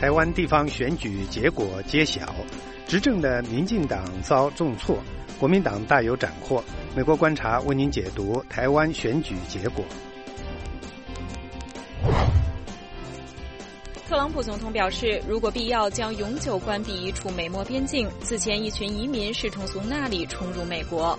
台湾地方选举结果揭晓，执政的民进党遭重挫，国民党大有斩获。美国观察为您解读台湾选举结果。 特朗普总统表示，如果必要，将永久关闭一处美墨边境。此前，一群移民试图从那里冲入美国。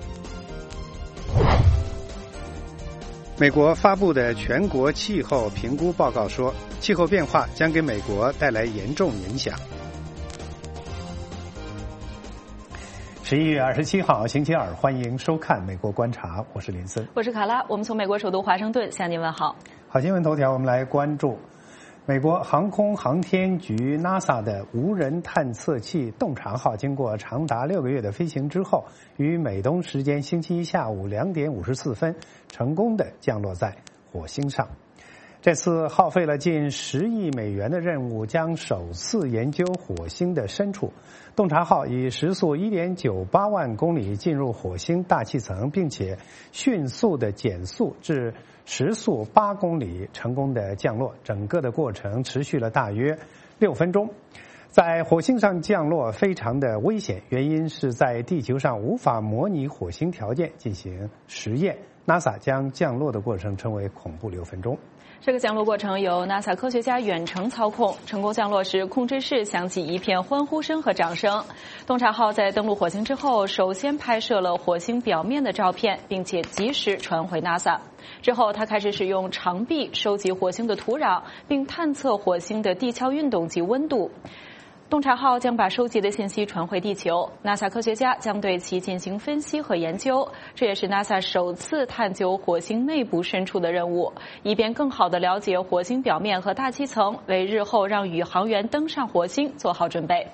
美国发布的全国气候评估报告说，气候变化将给美国带来严重影响。11月27号星期二，欢迎收看《美国观察》，我是林森， 我是卡拉，我们从美国首都华盛顿向您问好。 好新闻头条，我们来关注美国航空航天局 NASA 的无人探测器洞察号经过长达6个月的飞行之后，于美东时间星期一下午2点54分成功的降落在火星上。这次耗费了近10亿美元的任务，将首次研究火星的深处。洞察号以时速 1.98 万公里进入火星大气层，并且迅速的减速至时速8公里，成功的降落。整个的过程持续了大约6分钟。在火星上降落非常的危险，原因是在地球上无法模拟火星条件进行实验。NASA 将降落的过程称为恐怖6分钟。 这个降落过程由 NASA 科学家远程操控，成功降落时，控制室响起一片欢呼声和掌声。洞察号在登陆火星之后，首先拍摄了火星表面的照片，并且及时传回 NASA。之后，他开始使用长臂收集火星的土壤，并探测火星的地壳运动及温度。洞察号将把收集的信息传回地球 ，NASA 科学家将对其进行分析和研究。这也是 NASA 首次探究火星内部深处的任务，以便更好地了解火星表面和大气层，为日后让宇航员登上火星做好准备。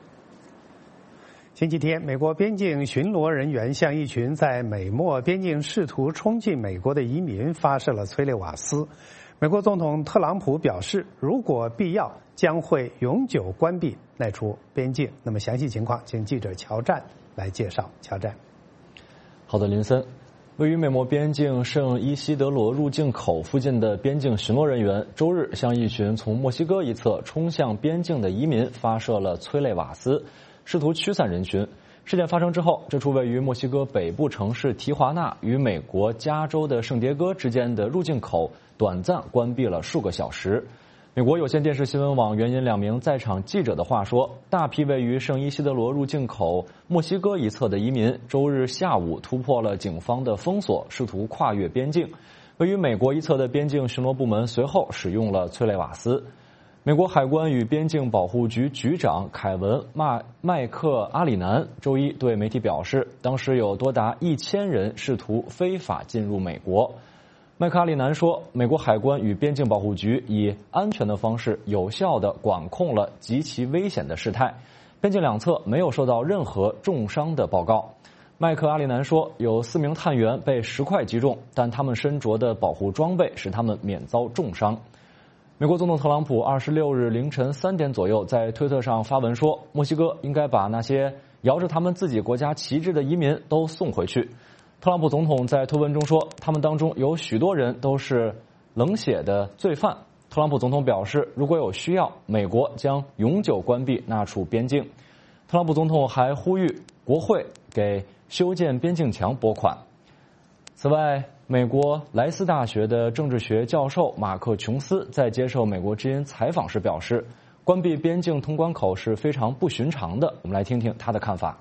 星期天，美国边境巡逻人员向一群在美墨边境试图冲进美国的移民发射了催泪瓦斯。美国总统特朗普表示，如果必要，将会永久关闭那处边境。那么详细情况，请记者乔战来介绍。乔战， 好的，林森。位于美墨边境圣伊西德罗入境口附近的边境巡逻人员周日向一群从墨西哥一侧冲向边境的移民发射了催泪瓦斯，试图驱散人群。事件发生之后，这处位于墨西哥北部城市提华纳与美国加州的圣迭戈之间的入境口短暂关闭了数个小时。美国有线电视新闻网援引2名在场记者的话说，大批位于圣伊西德罗入境口墨西哥一侧的移民周日下午突破了警方的封锁，试图跨越边境。位于美国一侧的边境巡逻部门随后使用了催泪瓦斯。美国海关与边境保护局局长凯文·麦克阿里南周一对媒体表示，当时有多达1000人试图非法进入美国。麦克阿里南说，美国海关与边境保护局以安全的方式有效地管控了极其危险的事态，边境两侧没有受到任何重伤的报告。麦克阿里南说，有4名探员被石块击中，但他们身着的保护装备使他们免遭重伤。美国总统特朗普26日凌晨3点左右在推特上发文说，墨西哥应该把那些摇着他们自己国家旗帜的移民都送回去。特朗普总统在推文中说，他们当中有许多人都是冷血的罪犯。特朗普总统表示，如果有需要，美国将永久关闭那处边境。特朗普总统还呼吁国会给修建边境墙拨款。此外，美国莱斯大学的政治学教授马克·琼斯在接受美国之音采访时表示，关闭边境通关口是非常不寻常的。我们来听听他的看法。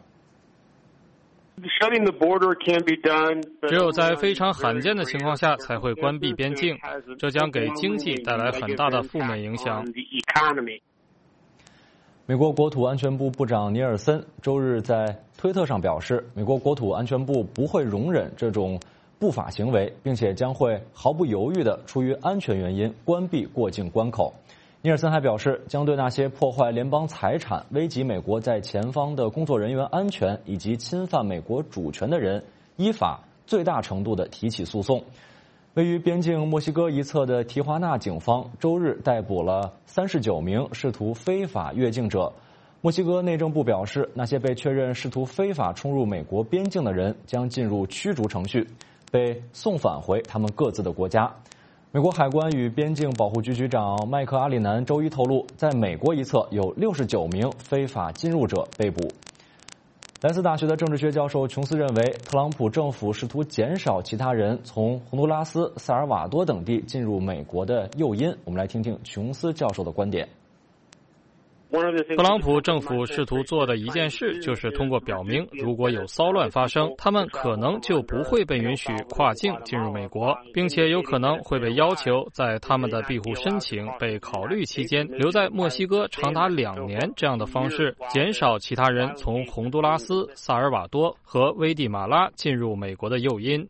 只有在非常罕见的情况下才会关闭边境，这将给经济带来很大的负面影响。 美国国土安全部部长尼尔森周日在推特上表示，美国国土安全部不会容忍这种不法行为，并且将会毫不犹豫地出于安全原因关闭过境关口。尼尔森还表示，将对那些破坏联邦财产、危及美国在前方的工作人员安全以及侵犯美国主权的人，依法最大程度地提起诉讼。位于边境墨西哥一侧的提华纳警方周日逮捕了39名试图非法越境者。墨西哥内政部表示，那些被确认试图非法冲入美国边境的人将进入驱逐程序，被送返回他们各自的国家。 美国海关与边境保护局局长麦克阿里南周一透露，在美国一侧有69名非法进入者被捕。莱斯大学的政治学教授琼斯认为，特朗普政府试图减少其他人从洪都拉斯、萨尔瓦多等地进入美国的诱因。我们来听听琼斯教授的观点。 特朗普政府试图做的一件事，就是通过表明，如果有骚乱发生，他们可能就不会被允许跨境进入美国，并且有可能会被要求在他们的庇护申请被考虑期间留在墨西哥长达2年，这样的方式减少其他人从洪都拉斯、萨尔瓦多和危地马拉进入美国的诱因。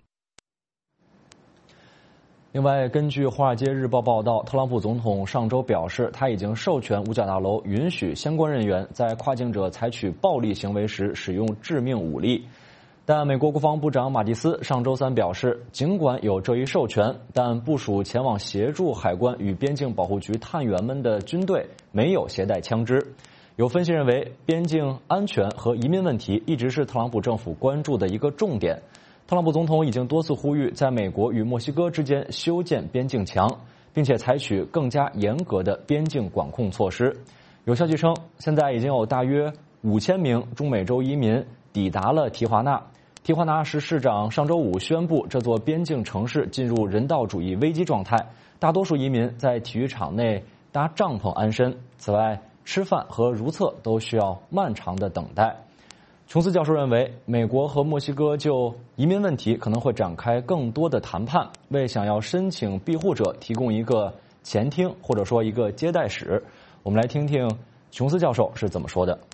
另外，根据《华尔街日报》报道，特朗普总统上周表示，他已经授权五角大楼允许相关人员在跨境者采取暴力行为时使用致命武力。但美国国防部长马蒂斯上周三表示，尽管有这一授权，但部署前往协助海关与边境保护局探员们的军队没有携带枪支。有分析认为，边境安全和移民问题一直是特朗普政府关注的一个重点。特朗普总统已经多次呼吁在美国与墨西哥之间修建边境墙，并且采取更加严格的边境管控措施。有消息称，现在已经有大约5000名中美洲移民抵达了提华纳。提华纳市市长上周五宣布，这座边境城市进入人道主义危机状态，大多数移民在体育场内搭帐篷安身。此外，吃饭和如厕都需要漫长的等待。琼斯教授认为，美国和墨西哥就移民问题可能会展开更多的谈判，为想要申请庇护者提供一个前厅或者说一个接待室。我们来听听琼斯教授是怎么说的。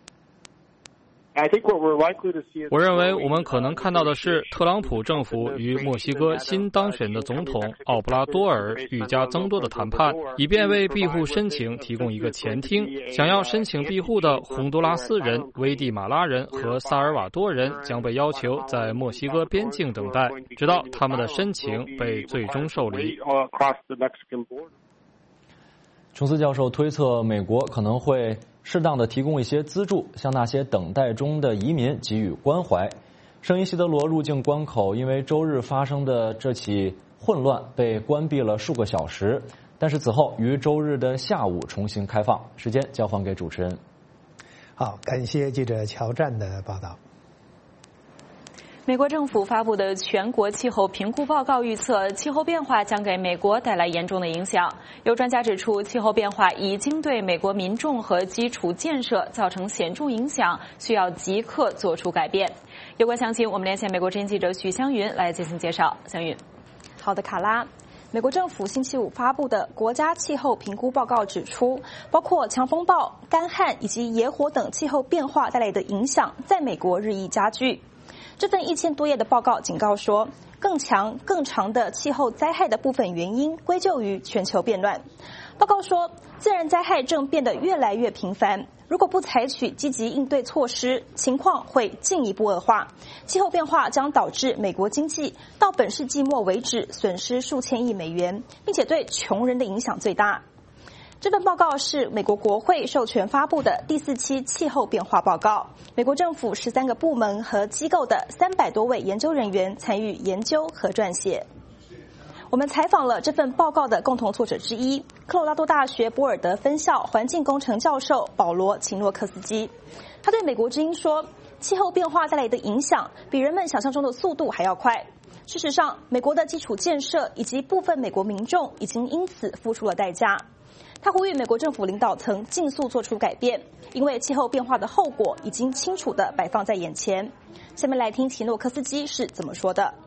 我认为我们可能看到的是，特朗普政府与墨西哥新当选的总统奥布拉多尔愈加增多的谈判，以便为庇护申请提供一个前厅。想要申请庇护的洪都拉斯人、危地马拉人和萨尔瓦多人将被要求在墨西哥边境等待，直到他们的申请被最终受理。 琼斯教授推测，美国可能会适当的提供一些资助，向那些等待中的移民给予关怀。圣伊西德罗入境关口因为周日发生的这起混乱被关闭了数个小时，但是此后于周日的下午重新开放。时间交还给主持人。 好，感谢记者乔战的报道。 美国政府发布的全国气候评估报告预测，气候变化将给美国带来严重的影响。有专家指出，气候变化已经对美国民众和基础建设造成显著影响，需要即刻做出改变。有关详情，我们连线美国之音记者许湘云来进行介绍。湘云， 好的，卡拉。美国政府星期五发布的国家气候评估报告指出，包括强风暴、干旱以及野火等气候变化带来的影响，在美国日益加剧。这份1000多页的报告警告说，更强、更长的气候灾害的部分原因归咎于全球变暖。报告说，自然灾害正变得越来越频繁，如果不采取积极应对措施，情况会进一步恶化。气候变化将导致美国经济到本世纪末为止损失数千亿美元，并且对穷人的影响最大。这份报告是美国国会授权发布的第4期气候变化报告。美国政府13个部门和机构的300多位研究人员参与研究和撰写。我们采访了这份报告的共同作者之一，科罗拉多大学波尔德分校环境工程教授保罗·琴诺克斯基。他对美国之音说，气候变化带来的影响比人们想象中的速度还要快。事实上，美国的基础建设以及部分美国民众已经因此付出了代价。他呼吁美国政府领导层尽速做出改变，因为气候变化的后果已经清楚地摆放在眼前。下面来听奇诺克斯基是怎么说的。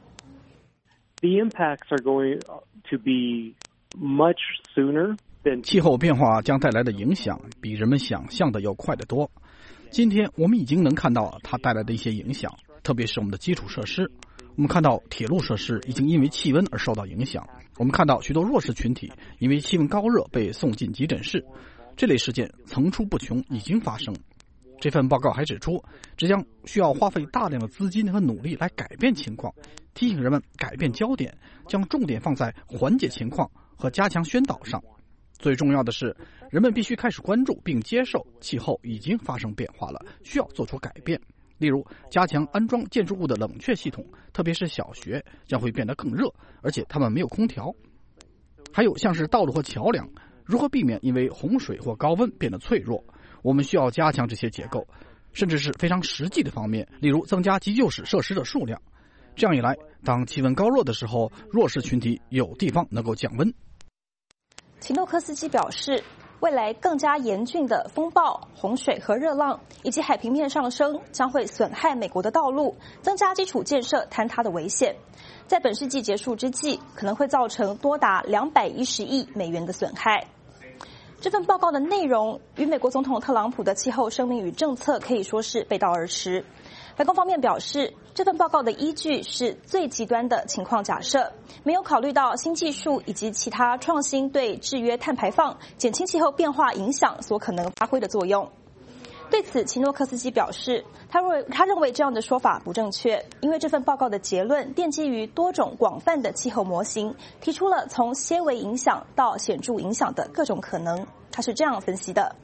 The impacts are going to be much sooner than 气候变化将带来的影响比人们想象的要快得多。今天我们已经能看到它带来的一些影响，特别是我们的基础设施。我们看到铁路设施已经因为气温而受到影响，我们看到许多弱势群体因为气温高热被送进急诊室，这类事件层出不穷，已经发生。这份报告还指出，这将需要花费大量的资金和努力来改变情况，提醒人们改变焦点，将重点放在缓解情况和加强宣导上。最重要的是，人们必须开始关注并接受气候已经发生变化了，需要做出改变。例如，加强安装建筑物的冷却系统，特别是小学将会变得更热，而且它们没有空调。 还有像是道路和桥梁，如何避免因为洪水或高温变得脆弱？我们需要加强这些结构，甚至是非常实际的方面，例如增加急救室设施的数量。这样一来，当气温高热的时候，弱势群体有地方能够降温。 齐诺科斯基表示，未来更加严峻的风暴、洪水和热浪，以及海平面上升，将会损害美国的道路，增加基础建设坍塌的危险。在本世纪结束之际，可能会造成多达210亿美元的损害。这份报告的内容与美国总统特朗普的气候声明与政策可以说是背道而驰。白宫方面表示，这份报告的依据是最极端的情况假设，没有考虑到新技术以及其他创新对制约碳排放、减轻气候变化影响所可能发挥的作用。对此，齐诺科斯基表示，他认为这样的说法不正确，因为这份报告的结论奠基于多种广泛的气候模型，提出了从些微影响到显著影响的各种可能。他是这样分析的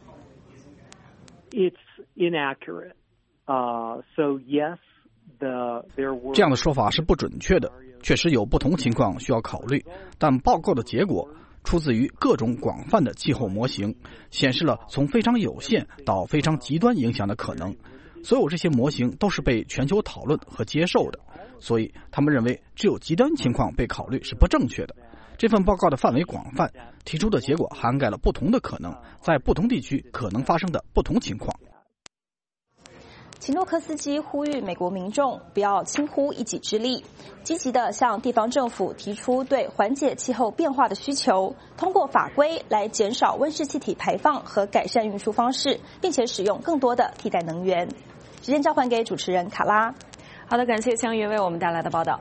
：It's inaccurate. So yes, there were 这样的说法是不准确的，确实有不同情况需要考虑，但报告的结果出自于各种广泛的气候模型，显示了从非常有限到非常极端影响的可能。所有这些模型都是被全球讨论和接受的，所以他们认为只有极端情况被考虑是不正确的。这份报告的范围广泛，提出的结果涵盖了不同的可能，在不同地区可能发生的不同情况。 齐诺科斯基呼吁美国民众不要轻忽一己之力，积极地向地方政府提出对缓解气候变化的需求，通过法规来减少温室气体排放和改善运输方式，并且使用更多的替代能源。时间交还给主持人卡拉。 好的，感谢香云为我们带来的报道。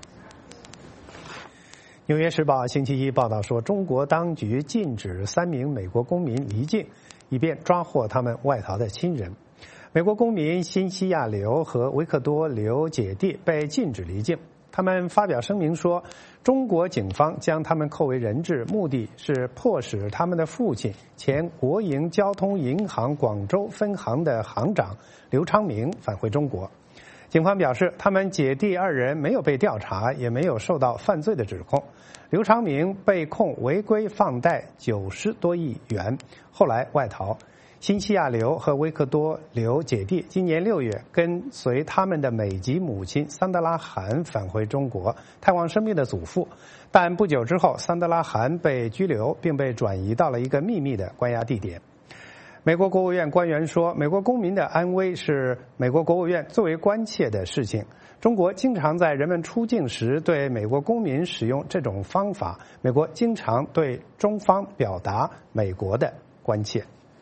纽约时报星期一报道说，中国当局禁止3名美国公民离境，以便抓获他们外逃的亲人。美国公民辛西亚刘和维克多刘姐弟被禁止离境。他们发表声明说，中国警方将他们扣为人质，目的是迫使他们的父亲前国营交通银行广州分行的行长刘昌明返回中国。警方表示，他们姐弟2人没有被调查，也没有受到犯罪的指控。刘昌明被控违规放贷90多亿元，后来外逃。辛西亚刘和维克多刘姐弟今年6月跟随他们的美籍母亲桑德拉罕返回中国，探望生病的祖父。但不久之后，桑德拉罕被拘留，并被转移到了一个秘密的关押地点。美国国务院官员说，美国公民的安危是美国国务院最为关切的事情。中国经常在人们出境时对美国公民使用这种方法，美国经常对中方表达美国的关切。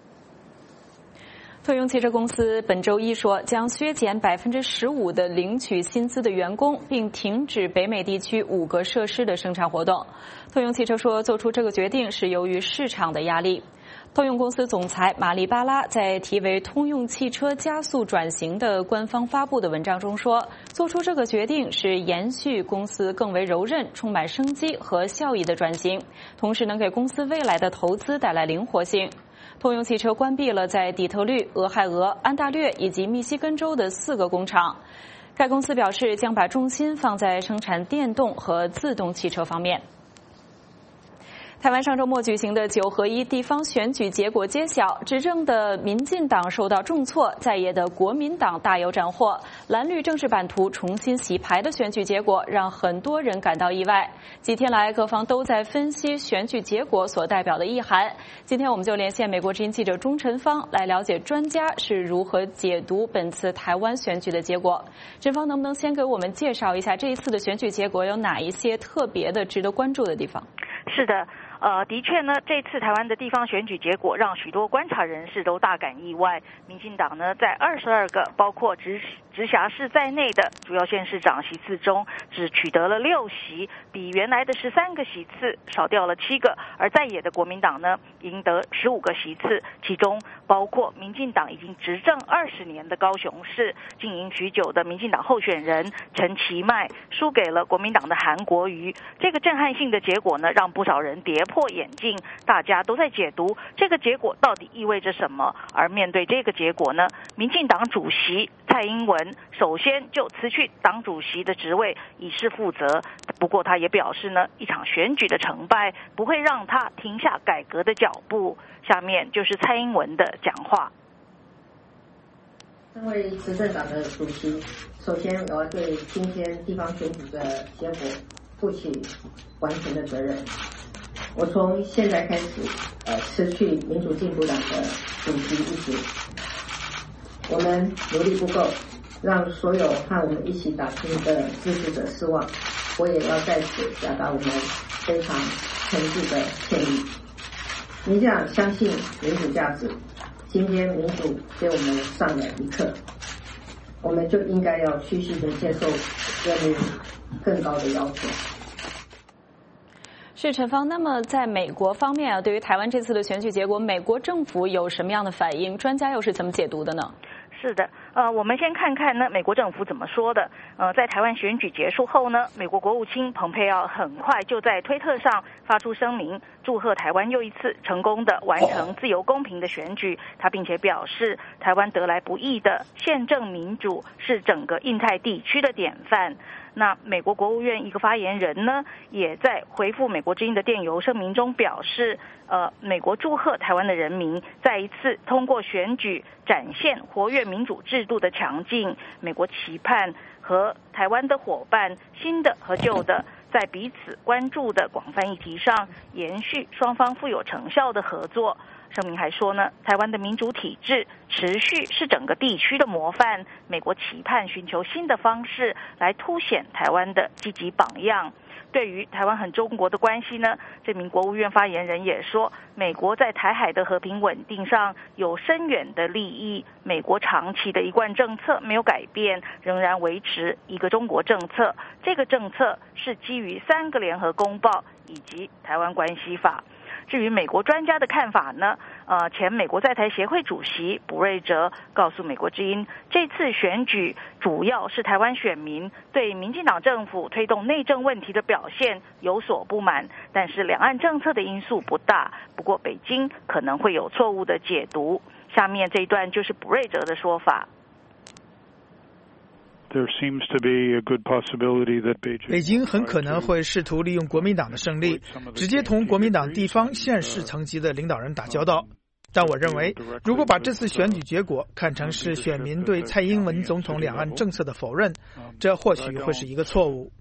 通用汽车公司本周一说，将削减15%的领取薪资的员工，并停止北美地区5个设施的生产活动。通用汽车说，做出这个决定是由于市场的压力。通用公司总裁马利巴拉在题为《通用汽车加速转型》的官方发布的文章中说，做出这个决定是延续公司更为柔韧、充满生机和效益的转型，同时能给公司未来的投资带来灵活性。通用汽车关闭了在底特律、俄亥俄、安大略以及密西根州的4个工厂。该公司表示将把重心放在生产电动和自动汽车方面。台湾上周末举行的9合1地方选举结果揭晓，执政的民进党受到重挫，在野的国民党大有斩获。蓝绿政治版图重新洗牌的选举结果让很多人感到意外。几天来，各方都在分析选举结果所代表的意涵。今天我们就连线美国之音记者钟晨芳来了解专家是如何解读本次台湾选举的结果。陈芳能不能先给我们介绍一下这一次的选举结果有哪一些特别的值得关注的地方？ 是的。的确呢，这次台湾的地方选举结果让许多观察人士都大感意外。民进党呢，在22个包括直辖市在内的主要县市长席次中，只取得了6席，比原来的13个席次少掉了7个。而在野的国民党呢，赢得15个席次，其中包括民进党已经执政20年的高雄市，经营许久的民进党候选人陈其迈输给了国民党的韩国瑜。这个震撼性的结果呢，让不少人跌破眼镜，大家都在解读这个结果到底意味着什么。而面对这个结果呢，民进党主席蔡英文首先就辞去党主席的职位，以示负责。不过他也表示呢，一场选举的成败不会让他停下改革的脚步。下面就是蔡英文的讲话。 身为执政党的主席，首先我要对今天地方选举的结果负起完全的责任。我从现在开始，辞去民主进步党的主席一职。我们努力不够，让所有和我们一起打拼的支持者失望，我也要在此表达我们非常诚挚的歉意。民进党相信民主价值，今天民主给我们上了一课，我们就应该要虚心的接受人民更高的要求。 是陈芳，那么在美国方面啊，对于台湾这次的选举结果，美国政府有什么样的反应？专家又是怎么解读的呢？ 是的，我们先看看呢，美国政府怎么说的。在台湾选举结束后呢，美国国务卿蓬佩奥很快就在推特上发出声明，祝贺台湾又一次成功的完成自由公平的选举。他并且表示，台湾得来不易的宪政民主是整个印太地区的典范。那美国国务院一个发言人呢，也在回复美国之音的电邮声明中表示，美国祝贺台湾的人民再一次通过选举展现活跃民主制度的强劲。美国期盼和台湾的伙伴，新的和旧的，在彼此关注的广泛议题上延续双方富有成效的合作。声明还说呢，台湾的民主体制持续是整个地区的模范，美国期盼寻求新的方式来凸显台湾的积极榜样。对于台湾和中国的关系呢，这名国务院发言人也说，美国在台海的和平稳定上有深远的利益，美国长期的一贯政策没有改变，仍然维持一个中国政策。这个政策是基于3个联合公报以及台湾关系法。至于美国专家的看法呢，前美国在台协会主席卜瑞哲告诉美国之音，这次选举主要是台湾选民对民进党政府推动内政问题的表现有所不满，但是两岸政策的因素不大，不过北京可能会有错误的解读。下面这一段就是卜瑞哲的说法。 北京很可能会试图利用国民党的胜利，直接同国民党地方县市层级的领导人打交道。但我认为，如果把这次选举结果看成是选民对蔡英文总统两岸政策的否认，这或许会是一个错误。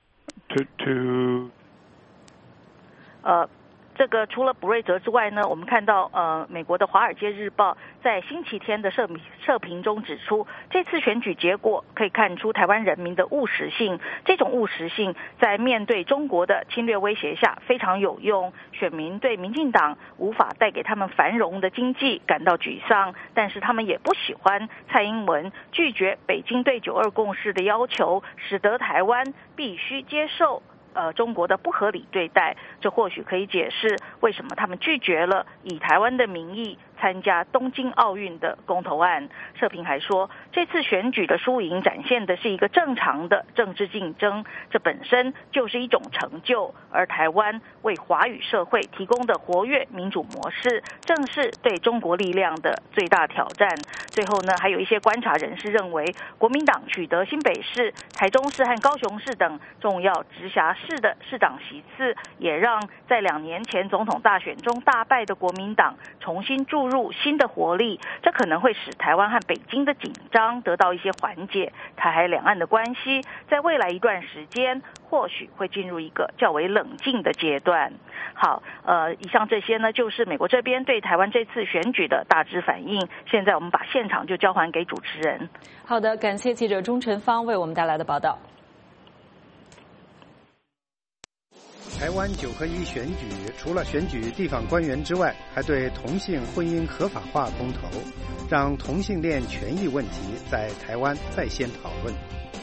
这个除了卜瑞哲之外呢，我们看到美国的《华尔街日报》在星期天的社评中指出，这次选举结果可以看出台湾人民的务实性。这种务实性在面对中国的侵略威胁下非常有用。选民对民进党无法带给他们繁荣的经济感到沮丧，但是他们也不喜欢蔡英文拒绝北京对9·2共识的要求，使得台湾必须接受中国的不合理对待。这或许可以解释为什么他们拒绝了以台湾的名义参加东京奥运的公投案。社评还说，这次选举的输赢展现的是一个正常的政治竞争，这本身就是一种成就，而台湾为华语社会提供的活跃民主模式，正是对中国力量的最大挑战。最后呢，还有一些观察人士认为，国民党取得新北市、台中市和高雄市等重要直辖市的市长席次，也让在2年前总统大选中大败的国民党重新注入新的活力，这可能会使台湾和北京的紧张得到一些缓解，台海两岸的关系在未来一段时间或许会进入一个较为冷静的阶段。好，以上这些呢，就是美国这边对台湾这次选举的大致反应。现在我们把现场就交还给主持人。 好的，感谢记者钟晨芳为我们带来的报道。 台湾9合1选举除了选举地方官员之外，还对同性婚姻合法化公投，让同性恋权益问题在台湾再先讨论。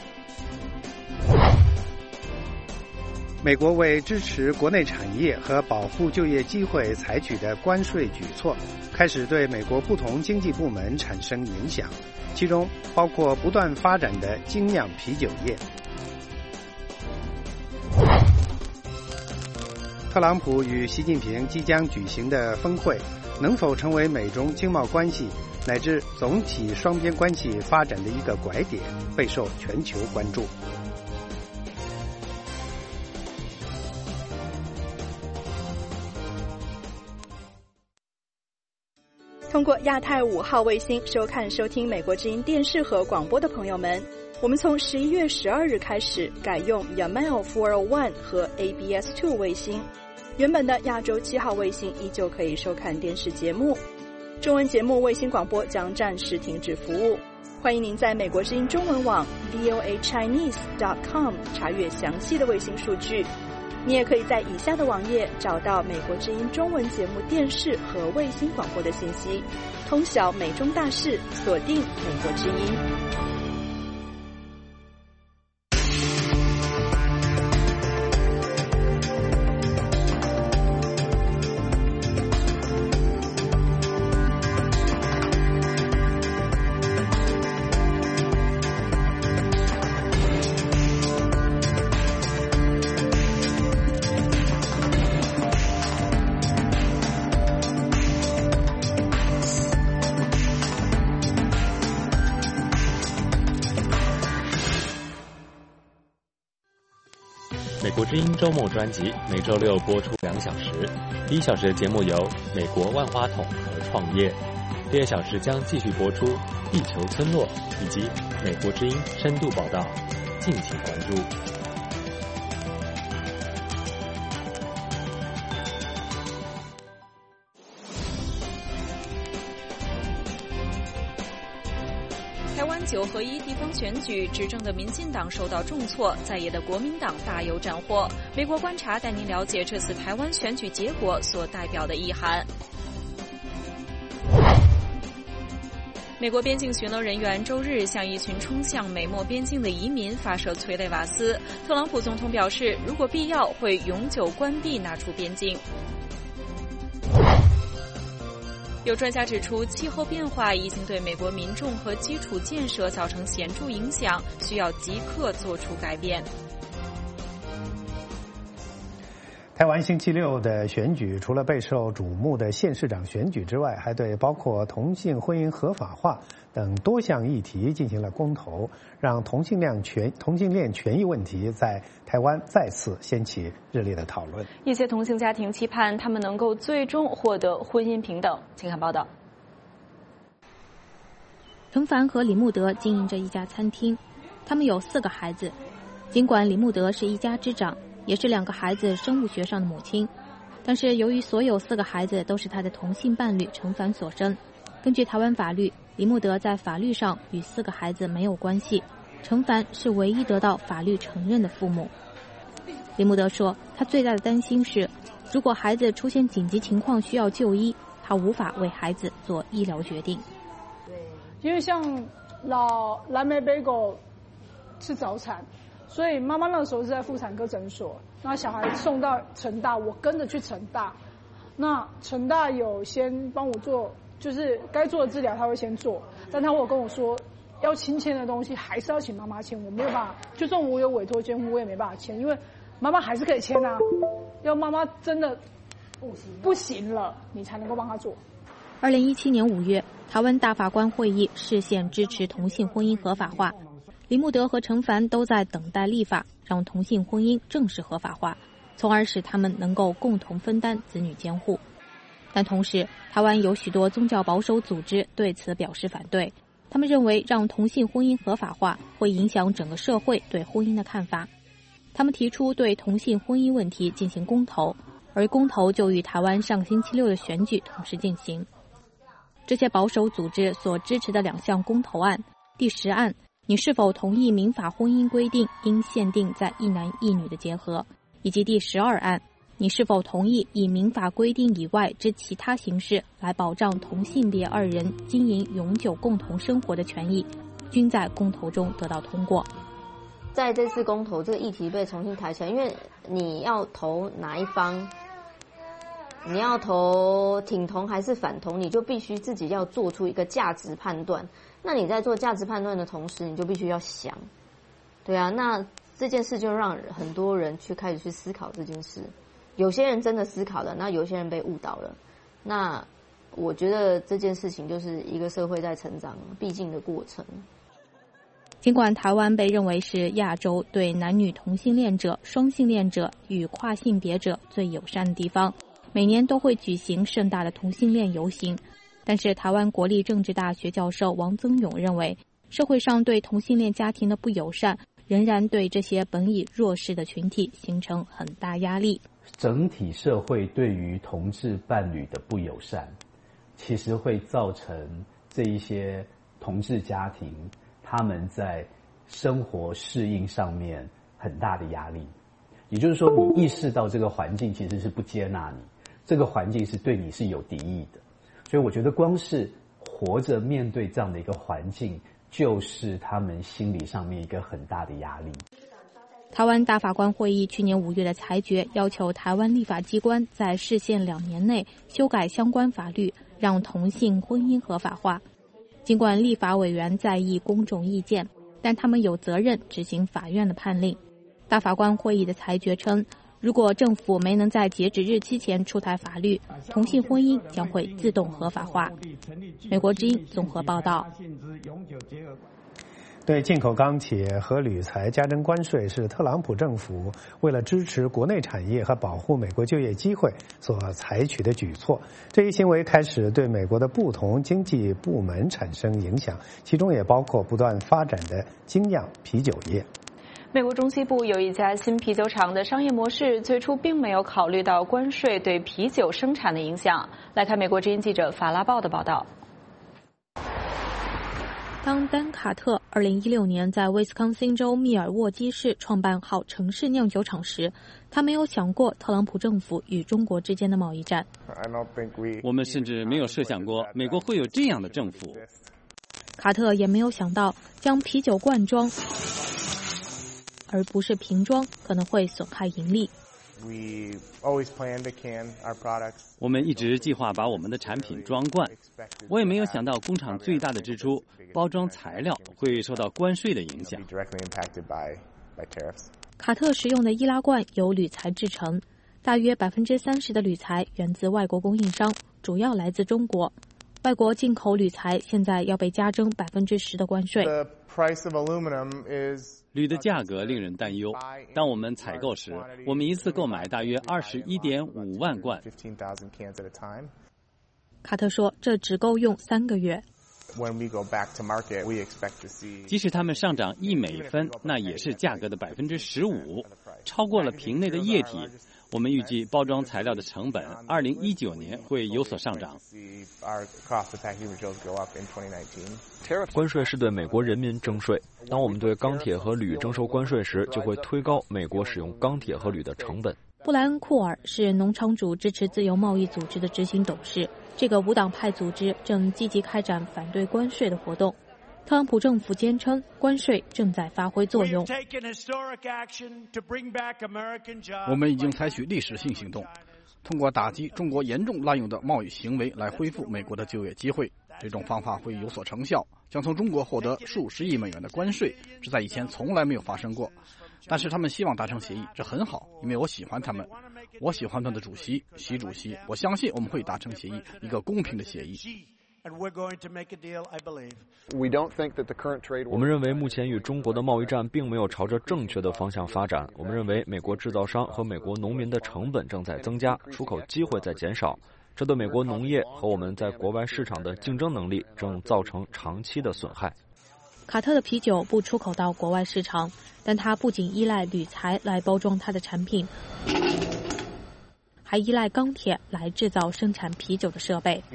美国为支持国内产业和保护就业机会采取的关税举措，开始对美国不同经济部门产生影响，其中包括不断发展的精酿啤酒业。 特朗普与习近平即将举行的峰会能否成为美中经贸关系乃至总体双边关系发展的一个拐点，备受全球关注。 通过亚太5号卫星收看收听美国之音电视和广播的朋友们，我们从11月12日开始改用 Yamal 401和 ABS2 卫星，原本的亚洲7号卫星依旧可以收看电视节目。中文节目卫星广播将暂时停止服务，欢迎您在美国之音中文网 voachinese.com 查阅详细的卫星数据。你也可以在以下的网页找到美国之音中文节目电视和卫星广播的信息，通晓美中大事，锁定美国之音。 美国之音周末专辑每周六播出2小时，第1小时的节目由美国万花筒和创业，第2小时将继续播出地球村落以及美国之音深度报道，敬请关注。 台湾9合1地方选举，执政的民进党受到重挫，在野的国民党大有斩获。美国观察带您了解这次台湾选举结果所代表的意涵。美国边境巡逻人员周日向一群冲向美墨边境的移民发射催泪瓦斯。特朗普总统表示，如果必要，会永久关闭那处边境。有专家指出，气候变化已经对美国民众和基础建设造成显著影响，需要即刻做出改变。 台湾星期六的选举，除了备受瞩目的县市长选举之外，还对包括同性婚姻合法化等多项议题进行了公投，让同性恋权益问题在台湾再次掀起热烈的讨论。 一些同性家庭期盼他们能够最终获得婚姻平等。请看报道。 陈凡和李慕德经营着一家餐厅，他们有4个孩子。尽管李慕德是一家之长，也是2个孩子生物学上的母亲，但是由于所有4个孩子都是他的同性伴侣陈凡所生，根据台湾法律，李慕德在法律上与4个孩子没有关系，陈凡是唯一得到法律承认的父母。李慕德说，他最大的担心是，如果孩子出现紧急情况需要就医，他无法为孩子做医疗决定。 因为像蓝莓贝狗是早产，所以妈妈那时候是在妇产科诊所，那小孩送到成大，我跟着去成大，那成大有先帮我做，就是该做的治疗他会先做，但他会跟我说要亲签的东西还是要请妈妈签，我没有办法，就算我有委托监护我也没办法签，因为妈妈还是可以签啊，要妈妈真的不行了你才能够帮他做。 2017年5月，台湾大法官会议释宪支持同性婚姻合法化，李慕德和陈凡都在等待立法，让同性婚姻正式合法化，从而使他们能够共同分担子女监护。但同时，台湾有许多宗教保守组织对此表示反对，他们认为让同性婚姻合法化会影响整个社会对婚姻的看法。他们提出对同性婚姻问题进行公投，而公投就与台湾上星期六的选举同时进行。这些保守组织所支持的2项公投案，第10案，你是否同意民法婚姻规定应限定在一男一女的结合，以及第12案，你是否同意以民法规定以外之其他形式来保障同性别2人经营永久共同生活的权益，均在公投中得到通过。 在这次公投这个议题被重新抬起来，因为你要投哪一方，你要投挺同还是反同，你就必须自己要做出一个价值判断。那你在做价值判断的同时，你就必须要想，对啊，那这件事就让很多人开始去思考这件事。 有些人真的思考了，那有些人被误导了。那我觉得这件事情就是一个社会在成长必经的过程。 尽管台湾被认为是亚洲对男女同性恋者、双性恋者与跨性别者最友善的地方，每年都会举行盛大的同性恋游行，但是台湾国立政治大学教授王增勇认为，社会上对同性恋家庭的不友善仍然对这些本已弱势的群体形成很大压力。 整体社会对于同志伴侣的不友善，其实会造成这一些同志家庭他们在生活适应上面很大的压力。也就是说，你意识到这个环境其实是不接纳你，这个环境是对你是有敌意的。所以我觉得光是活着面对这样的一个环境，就是他们心理上面一个很大的压力。 台湾大法官会议去年5月的裁决要求台湾立法机关在释宪2年内修改相关法律，让同性婚姻合法化。尽管立法委员在意公众意见，但他们有责任执行法院的判令。大法官会议的裁决称，如果政府没能在截止日期前出台法律，同性婚姻将会自动合法化。美国之音综合报道。 对进口钢铁和铝材加征关税是特朗普政府为了支持国内产业和保护美国就业机会所采取的举措。这一行为开始对美国的不同经济部门产生影响，其中也包括不断发展的精酿啤酒业。 美国中西部有一家新啤酒厂的商业模式最初并没有考虑到关税对啤酒生产的影响。来看美国之音记者法拉报的报道。 当丹卡特2016年在威斯康星州密尔沃基市创办好城市酿酒厂时，他没有想过特朗普政府与中国之间的贸易战。 我们甚至没有设想过美国会有这样的政府。 卡特也没有想到将啤酒罐装而不是瓶装可能会损害盈利。 我们一直计划把我们的产品装罐，我也没有想到工厂最大的支出包装材料会受到关税的影响。 卡特使用的易拉罐由铝材制成，大约30%的铝材源自外国供应商，主要来自中国。外国进口铝材现在要被加征10%的关税。 铝的价格令人担忧。当我们采购时，我们一次购买大约21.5万罐。 卡特说，这只够用3个月。 即使它们上涨1美分，那也是价格的15%，超过了瓶内的液体。我们预计包装材料的成本2019年会有所上涨。 关税是对美国人民征税。当我们对钢铁和铝征收关税时，就会推高美国使用钢铁和铝的成本。 布莱恩·库尔是农场主支持自由贸易组织的执行董事。这个无党派组织正积极开展反对关税的活动。特朗普政府坚称关税正在发挥作用。 我们已经采取历史性行动，通过打击中国严重滥用的贸易行为来恢复美国的就业机会。这种方法会有所成效，将从中国获得数十亿美元的关税，这在以前从来没有发生过。但是他们希望达成协议，这很好，因为我喜欢他们，我喜欢他们的主席习主席，我相信我们会达成协议，一个公平的协议。 我们认为目前与中国的贸易战并没有朝着正确的方向发展。我们认为美国制造商和美国农民的成本正在增加，出口机会在减少，这对美国农业和我们在国外市场的竞争能力正造成长期的损害。 卡特的啤酒不出口到国外市场，但它不仅依赖铝材来包装它的产品，还依赖钢铁来制造生产啤酒的设备。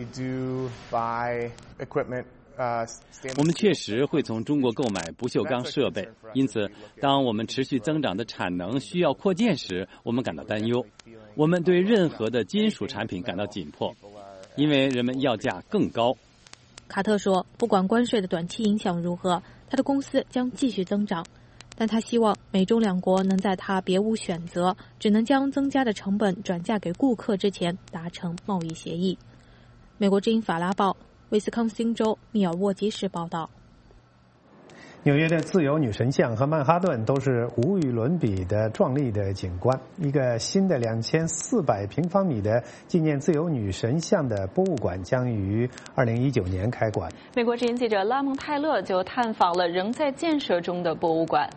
我们确实会从中国购买不锈钢设备，因此当我们持续增长的产能需要扩建时，我们感到担忧。我们对任何的金属产品感到紧迫，因为人们要价更高。 卡特说，不管关税的短期影响如何，他的公司将继续增长，但他希望美中两国能在他别无选择，只能将增加的成本转嫁给顾客之前达成贸易协议。美国之音法拉报，威斯康星州密尔沃基市报道。 纽约的自由女神像和曼哈顿都是无与伦比的壮丽的景观。一个新的2400平方米的纪念自由女神像的博物馆将于2019年开馆。 美国之音记者拉蒙泰勒就探访了仍在建设中的博物馆。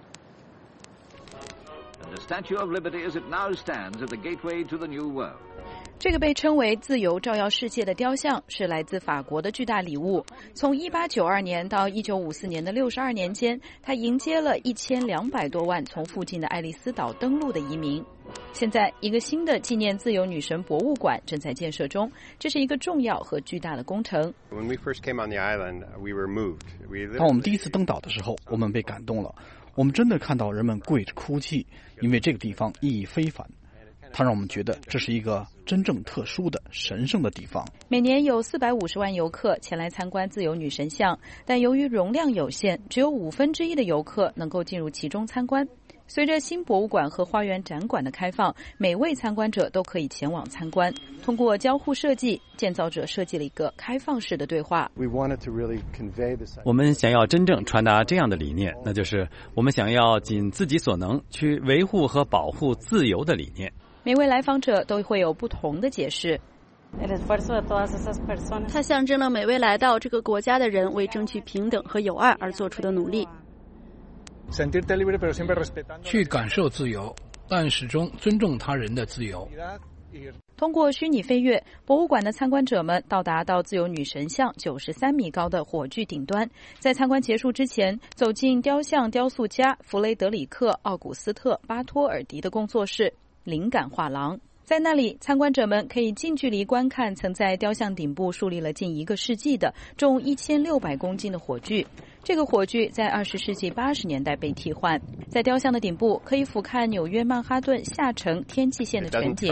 The Statue of Liberty as it now stands at the gateway to the New World. 这个被称为自由照耀世界的雕像是来自法国的巨大礼物。从1892年到1954年的62年间，它迎接了1200多万从附近的爱丽丝岛登陆的移民。现在，一个新的纪念自由女神博物馆正在建设中，这是一个重要和巨大的工程。 当我们第一次登岛的时候，我们被感动了。我们真的看到人们跪着哭泣，因为这个地方意义非凡。它让我们觉得这是一个真正特殊的神圣的地方。 每年有450万游客前来参观自由女神像，但由于容量有限，只有1/5的游客能够进入其中参观。随着新博物馆和花园展馆的开放，每位参观者都可以前往参观。通过交互设计，建造者设计了一个开放式的对话。 我们想要真正传达这样的理念，那就是我们想要尽自己所能去维护和保护自由的理念。 每位来访者都会有不同的解释。 它象征了每位来到这个国家的人为争取平等和友爱而做出的努力。 去感受自由，但始终尊重他人的自由。 通过虚拟飞跃，博物馆的参观者们到达到自由女神像93米高的火炬顶端，在参观结束之前，走进雕像雕塑家弗雷德里克·奥古斯特·巴托尔迪的工作室——灵感画廊。在那里，参观者们可以近距离观看曾在雕像顶部树立了近1个世纪的重1600公斤的火炬。这个火炬在20世纪80年代被替换。在雕像的顶部，可以俯瞰纽约曼哈顿下城天际线的全景。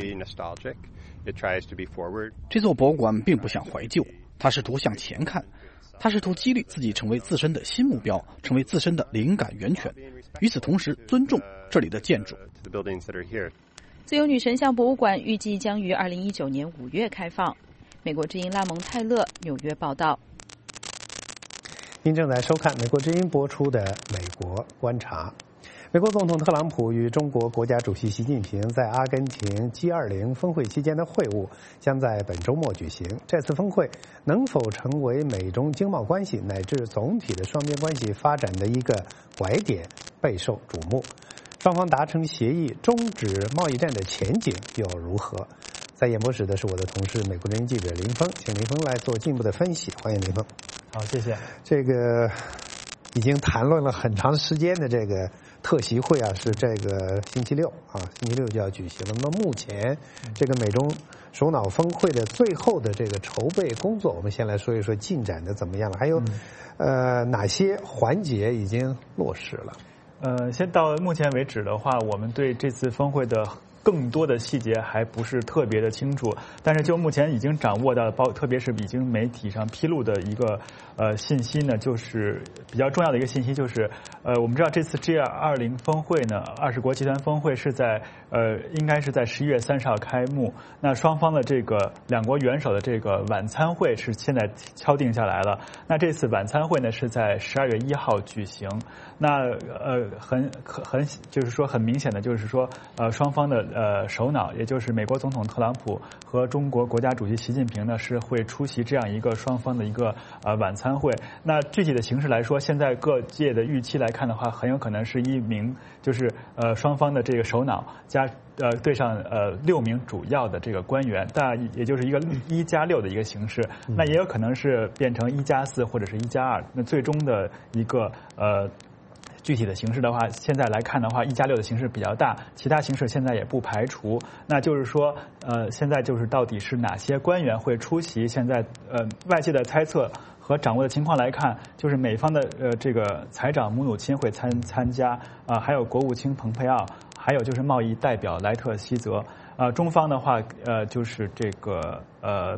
这座博物馆并不想怀旧，它试图向前看，它试图激励自己成为自身的新目标，成为自身的灵感源泉，与此同时尊重这里的建筑。 自由女神像博物馆预计将于2019年5月开放。美国之音拉蒙泰勒纽约报道。 您正在收看美国之音播出的《美国观察》。美国总统特朗普与中国国家主席习近平在阿根廷 G20 峰会期间的会晤将在本周末举行。这次峰会能否成为美中经贸关系乃至总体的双边关系发展的一个拐点，备受瞩目。双方达成协议终止贸易战的前景又如何？在演播室的是我的同事美国之音记者林峰，请林峰来做进一步的分析。欢迎林峰。 好，谢谢。 这个已经谈论了很长时间的这个特席会啊，是这个星期六就要举行了。那么目前这个美中首脑峰会的最后的这个筹备工作，我们先来说一说进展的怎么样了，还有哪些环节已经落实了？ 先到目前为止的话，我们对这次峰会的更多的细节还不是特别的清楚，但是就目前已经掌握到特别是已经媒体上披露的一个信息呢，就是比较重要的一个信息，就是我们知道这次 G20 峰会呢，20国集团峰会是在应该是在11月30号开幕。那双方的这个两国元首的这个晚餐会是现在敲定下来了。那这次晚餐会呢是在12月1号举行。那就是说很明显的就是说双方的首脑，也就是美国总统特朗普和中国国家主席习近平呢是会出席这样一个双方的一个晚餐会。那具体的形式来说，现在各界的预期来看的话，很有可能是一名就是双方的这个首脑加对上6名主要的这个官员，也就是一个1+6的一个形式。那也有可能是变成1+4或者是1+2。那最终的一个具体的形式的话，现在来看的话，1+6的形式比较大，其他形式现在也不排除。那就是说，现在就是到底是哪些官员会出席？现在外界的猜测和掌握的情况来看，就是美方的这个财长姆努钦会参加，还有国务卿蓬佩奥，还有就是贸易代表莱特希泽。中方的话，就是这个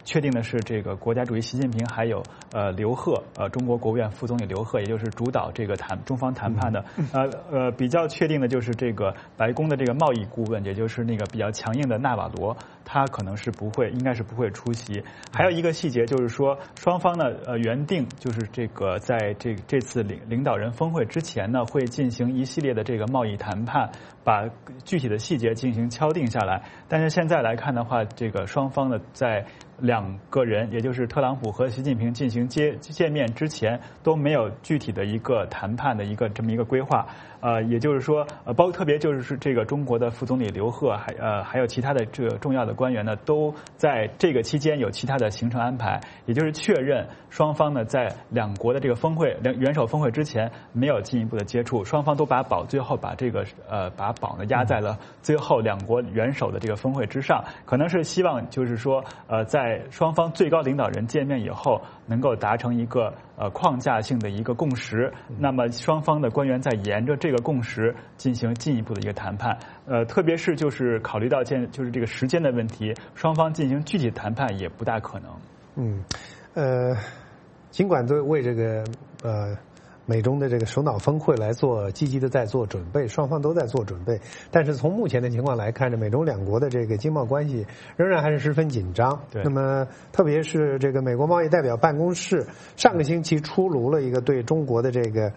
确定的是这个国家主席习近平还有刘鹤中国国务院副总理刘鹤，也就是主导这个中方谈判的比较确定的就是这个白宫的这个贸易顾问，也就是那个比较强硬的纳瓦罗，他可能是应该是不会出席。还有一个细节就是说，双方呢原定就是这个在这次领导人峰会之前呢，会进行一系列的这个贸易谈判，把具体的细节进行敲定下来。但是现在来看的话，这个双方呢在2个人，也就是特朗普和习近平进行见面之前，都没有具体的一个谈判的这么一个规划。也就是说，特别就是这个中国的副总理刘鹤，还有其他的这个重要的官员呢，都在这个期间有其他的行程安排，也就是确认双方呢在2国的这个元首峰会之前没有进一步的接触，双方都最后把这个把宝呢压在了最后2国元首的这个峰会之上，可能是希望就是说在双方最高领导人见面以后，能够达成一个框架性的一个共识，那么双方的官员再沿着这个共识进行进一步的一个谈判。特别是就是考虑到就是这个时间的问题，双方进行具体谈判也不大可能。 尽管为这个美中的这个首脑峰会来积极的在做准备，双方都在做准备，但是从目前的情况来看，美中2国的这个经贸关系仍然还是十分紧张。那么特别是这个美国贸易代表办公室上个星期出炉了一个对中国的这个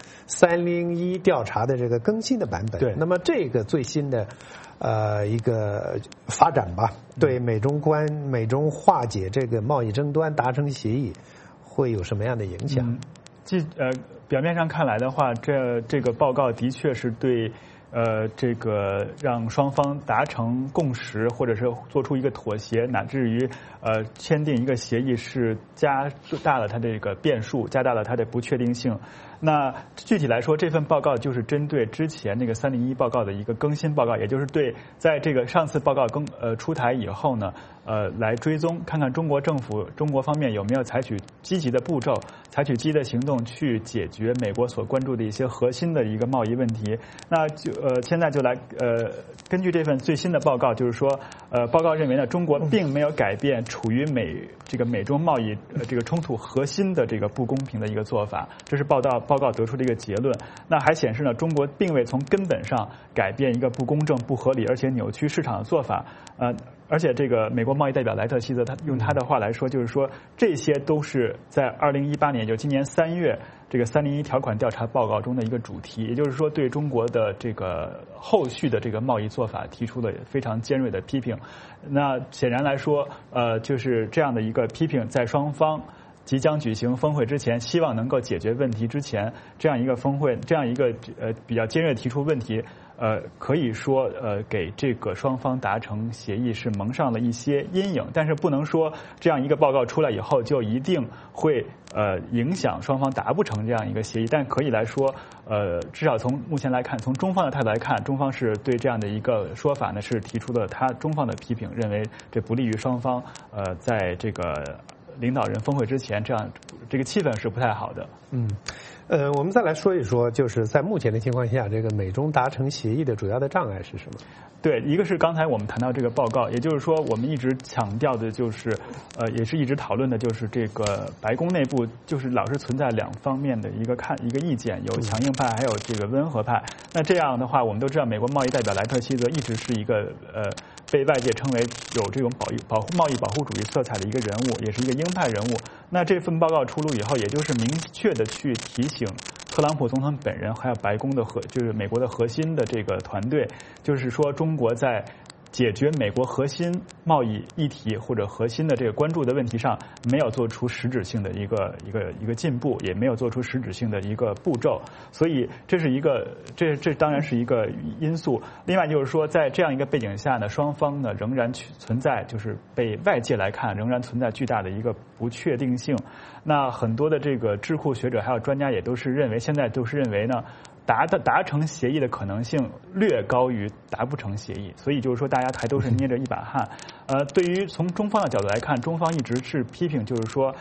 301调查的这个更新的版本。那么这个最新的一个发展吧，对美中化解这个贸易争端达成协议会有什么样的影响？ 表面上看来的话，这个报告的确是对这个让双方达成共识，或者是做出一个妥协，乃至于签订一个协议，是加大了它的这个变数，加大了它的不确定性。那具体来说，这份报告就是针对之前那个301报告的一个更新报告，也就是对在这个上次报告出台以后呢，来追踪看看中国政府、中国方面有没有采取积极的步骤，采取积极的行动去解决美国所关注的一些核心的一个贸易问题。那现在就来根据这份最新的报告，就是说报告认为呢，中国并没有改变处于美中贸易这个冲突核心的这个不公平的一个做法，这是报告得出的一个结论。那还显示呢，中国并未从根本上改变一个不公正、不合理而且扭曲市场的做法。而且这个美国贸易代表莱特希泽，他用他的话来说，就是说这些都是在2018年，就今年3月这个301条款调查报告中的一个主题，也就是说对中国的这个后续的这个贸易做法提出了非常尖锐的批评。那显然来说，就是这样的一个批评，在双方即将举行峰会之前，希望能够解决问题之前，这样一个峰会，这样一个比较尖锐提出问题，可以说给这个双方达成协议是蒙上了一些阴影，但是不能说这样一个报告出来以后就一定会影响双方达不成这样一个协议，但可以来说，至少从目前来看，从中方的态度来看，中方是对这样的一个说法呢是提出了中方的批评，认为这不利于双方在这个领导人峰会之前，这个气氛是不太好的。 我们再来说一说，就是在目前的情况下，这个美中达成协议的主要的障碍是什么？ 对，一个是刚才我们谈到这个报告，也就是说我们一直强调的就是，也是一直讨论的就是这个白宫内部就是老是存在2方面的一个意见，有强硬派，还有这个温和派。那这样的话，我们都知道，美国贸易代表莱特希泽一直是一个被外界称为有这种贸易保护主义色彩的一个人物，也是一个鹰派人物。那这份报告出炉以后，也就是明确的去提醒特朗普总统本人，还有白宫的就是美国的核心的这个团队，就是说中国在解决美国核心贸易议题或者核心的这个关注的问题上，没有做出实质性的一个进步，也没有做出实质性的一个步骤，所以这当然是一个因素。另外就是说，在这样一个背景下呢，双方呢仍然存在，就是被外界来看仍然存在巨大的一个不确定性。那很多的这个智库学者还有专家也都是认为，现在都是认为呢，达成协议的可能性略高于达不成协议，所以就是说大家还都是捏着一把汗。对于从中方的角度来看，中方一直是批评，就是说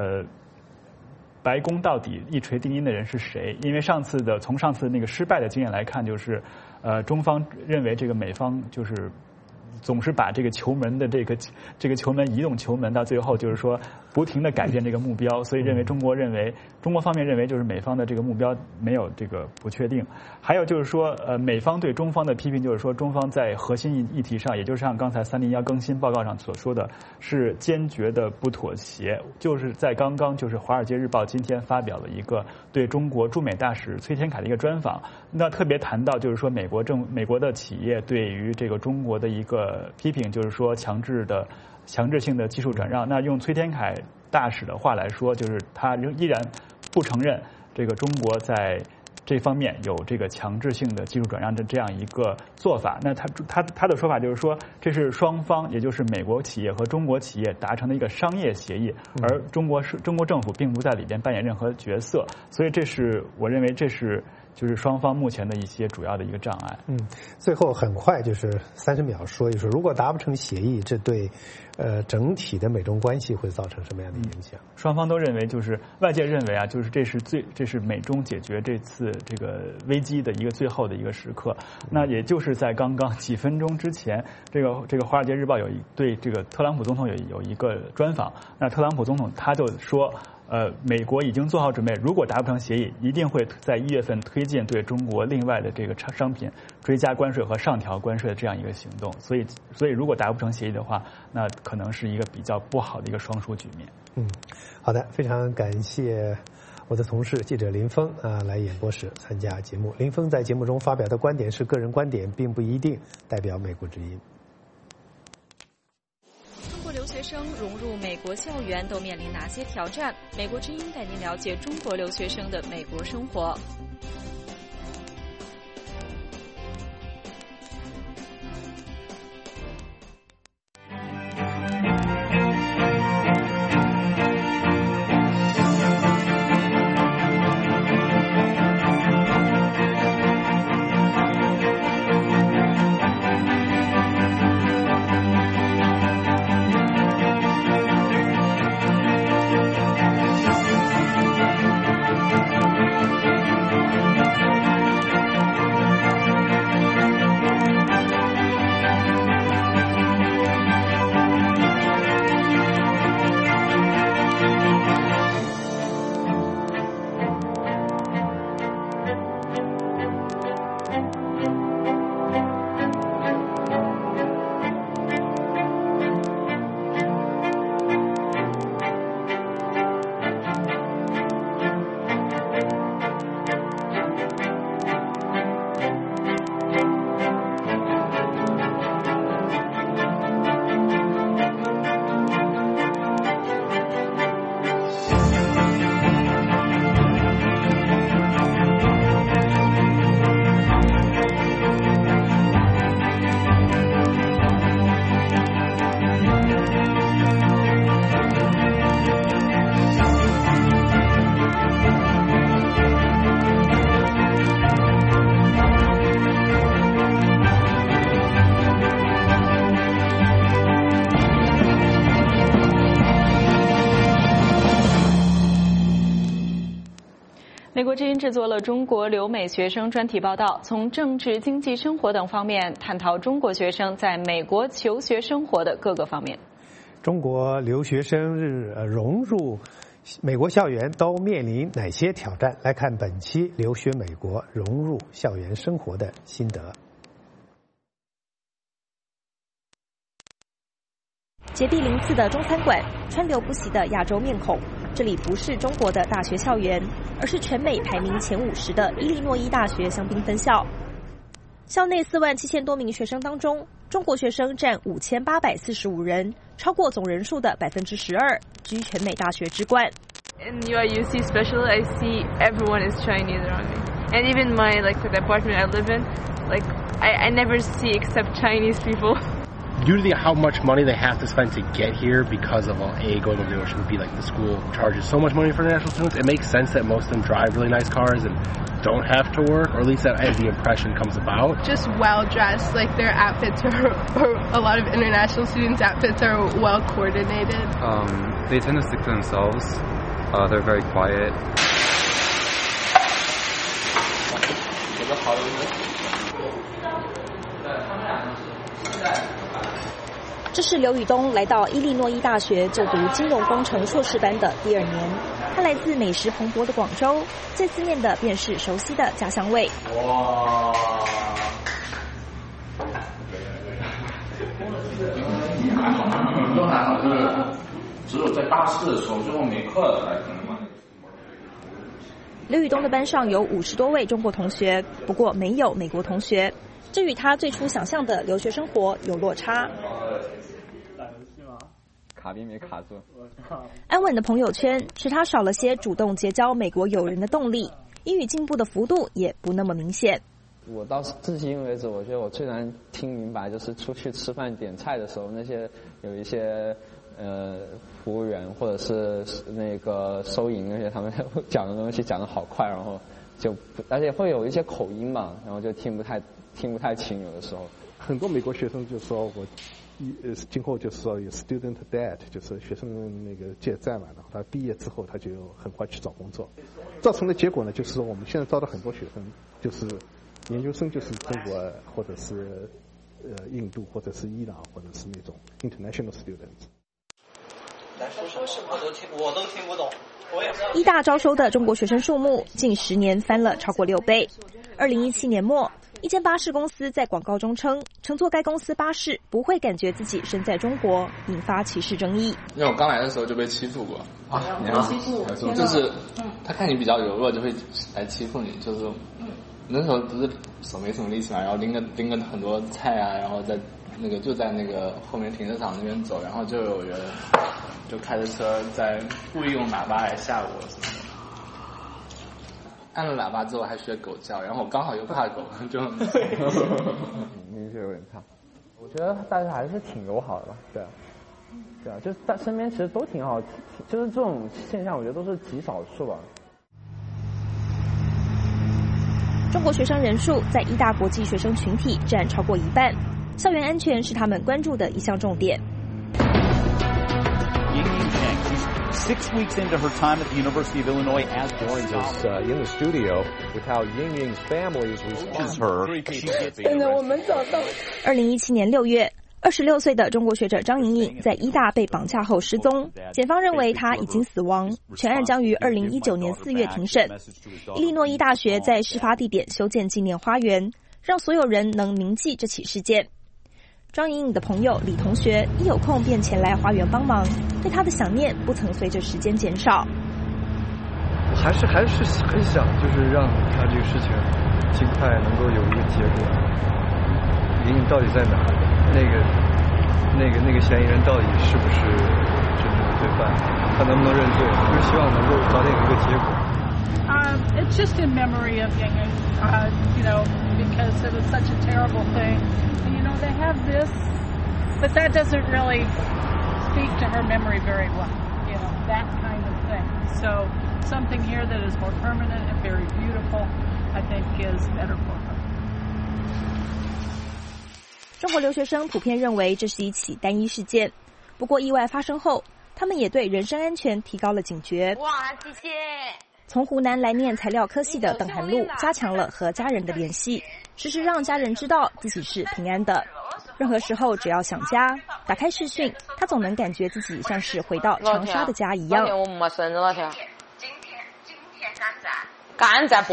白宫到底一锤定音的人是谁？因为从上次那个失败的经验来看，就是中方认为这个美方就是总是把这个球门的这个球门移动球门，到最后就是说不停地改变这个目标，所以中国方面认为就是美方的这个目标没有这个不确定。还有就是说美方对中方的批评就是说中方在核心议题上，也就是像刚才301更新报告上所说的，是坚决的不妥协。就是在刚刚就是《华尔街日报》今天发表了一个对中国驻美大使崔天凯的一个专访，那特别谈到就是说美国的企业对于这个中国的一个批评，就是说强制性的技术转让。那用崔天凯大使的话来说，就是他依然不承认这个中国在这方面有这个强制性的技术转让的这样一个做法。那他的说法就是说，这是双方，也就是美国企业和中国企业达成的一个商业协议，而中国政府并不在里边扮演任何角色，所以我认为这是就是双方目前的一些主要的一个障碍。 最后很快就是30秒说一说，如果达不成协议，这对整体的美中关系会造成什么样的影响？ 双方都认为，就是外界认为啊，就是这是美中解决这次这个危机的一个最后的一个时刻。那也就是在刚刚几分钟之前，这个《华尔街日报》对这个特朗普总统有一个专访。那特朗普总统他就说，美国已经做好准备，如果达不成协议，一定会在1月份推进对中国另外的这个商品追加关税和上调关税的这样一个行动。所以如果达不成协议的话，那可能是一个比较不好的一个双输局面。 好的，非常感谢我的同事记者林峰来演播室参加节目。林峰在节目中发表的观点是个人观点，并不一定代表美国之音。 中国留学生融入美国校园都面临哪些挑战？美国之音带您了解中国留学生的美国生活。美国之音制作了中国留美学生专题报道，从政治、经济、生活等方面探讨中国学生在美国求学生活的各个方面。 中国留学生融入美国校园都面临哪些挑战？来看本期留学美国融入校园生活的心得。 洁碧鳞次的中餐馆，川流不息的亚洲面孔。这里不是中国的大学校园，而是全美排名前50的伊利诺伊大学香槟分校。校内47000多名学生当中，中国学生占5845人，超过总人数的12%，居全美大学之冠。 In UIUC especially, I see everyone is Chinese around me, and even the apartment I live in, I never see except Chinese people. Due to how much money they have to spend to get here because of going over the ocean would be the school charges so much money for international students, it makes sense that most of them drive really nice cars and don't have to work, or at least that the impression comes about. Just well dressed, their outfits or a lot of international students' outfits are well coordinated. They tend to stick to themselves. They're very quiet. 这是刘宇东来到伊利诺伊大学就读金融工程硕士班的第2年。他来自美食蓬勃的广州，最思念的便是熟悉的家乡味。 哇！都还好，就是只有在大四的时候，最后没课才可能嘛。 刘宇东的班上有50多位中国同学，不过没有美国同学，这与他最初想象的留学生活有落差。 卡宾没卡住。 安稳的朋友圈使他少了些主动结交美国友人的动力，英语进步的幅度也不那么明显。 我到至今为止，我觉得我最难听明白就是出去吃饭点菜的时候，那些有一些服务员或者是那个收银那些，他们讲的东西讲得好快，然后而且会有一些口音嘛，然后就听不太清，有的时候。 很多美国学生就说我今后就是说有 student debt， 就是学生那个借债嘛，然后他毕业之后他就很快去找工作，造成的结果呢，就是说我们现在招的很多学生就是研究生就是中国或者是印度或者是伊朗或者是那种 international students。 来说什么我都听不懂。 医大招收的中国学生数目近10年翻了超过6倍。2017年末，一间巴士公司在广告中称，乘坐该公司巴士不会感觉自己身在中国，引发歧视争议。 因为我刚来的时候就被欺负过啊，你好， 就是他看你比较柔弱，就会来欺负你，就是那时候不是手没什么力气嘛，然后拎个很多菜啊，然后在那个后面停车场那边走，然后就有人就开着车在故意用喇叭来吓我什么的。按了喇叭之后还学狗叫，然后我刚好又怕狗，就明显有点怕。我觉得大家还是挺友好的吧，对啊，就是身边其实都挺好，就是这种现象，我觉得都是极少数吧。 中国学生人数在医大国际学生群体占超过1半，校园安全是他们关注的一项重点。 6 weeks into her time at the University of Illinois as joins us in the studio with how Ying Ying's family responds her. 真的，我们找到。2017年6月，26岁的中国学者张莹莹在医大被绑架后失踪，检方认为她已经死亡，全案将于2019年4月庭审。伊利诺伊大学在事发地点修建纪念花园，让所有人能铭记这起事件。张莹莹的朋友李同学一有空便前来花园帮忙，对她的想念不曾随着时间减少。 还是很想，就是让他这个事情尽快能够有一个结果。莹莹到底在哪？那个嫌疑人到底是不是真正的罪犯？他能不能认罪？就是希望能够早点有一个结果。 It's just in memory of Ying Ying, because it was such a terrible thing. And, they have this, but that doesn't really speak to her memory very well, that kind of thing. So something here that is more permanent and very beautiful, I think, is better for her. 中国留学生普遍认为这是一起单一事件，不过意外发生后，他们也对人身安全提高了警觉。 哇，谢谢！ 从湖南来念材料科系的邓涵露加强了和家人的联系，时时让家人知道自己是平安的。任何时候只要想家，打开视讯，他总能感觉自己像是回到长沙的家一样。 我没生日那天。今天赶在播。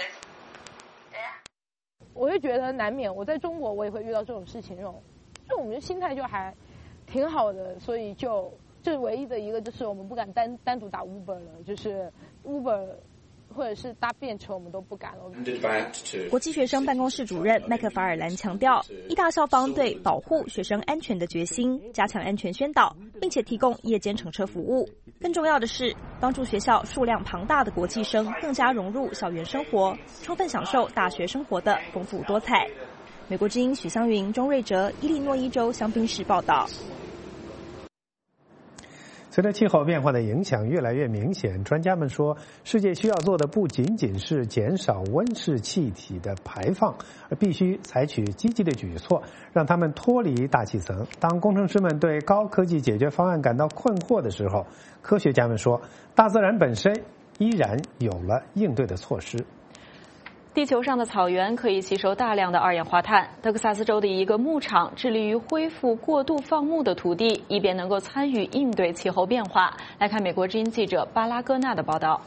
我就觉得难免，我在中国我也会遇到这种事情，就我们的心态就还挺好的，所以就是唯一的一个就是我们不敢单独打 Uber 了，就是 Uber 或者是搭便车我们都不敢了。 国际学生办公室主任麦克法尔兰强调，医大校方对保护学生安全的决心，加强安全宣导，并且提供夜间乘车服务。更重要的是，帮助学校数量庞大的国际生更加融入校园生活，充分享受大学生活的丰富多彩。美国之音许湘云、钟瑞哲，伊利诺伊州香槟市报道。 随着气候变化的影响越来越明显，专家们说，世界需要做的不仅仅是减少温室气体的排放，而必须采取积极的举措，让它们脱离大气层。当工程师们对高科技解决方案感到困惑的时候，科学家们说，大自然本身依然有了应对的措施。 地球上的草原可以吸收大量的二氧化碳。德克萨斯州的一个牧场致力于恢复过度放牧的土地，以便能够参与应对气候变化。来看美国之音记者巴拉戈纳的报道。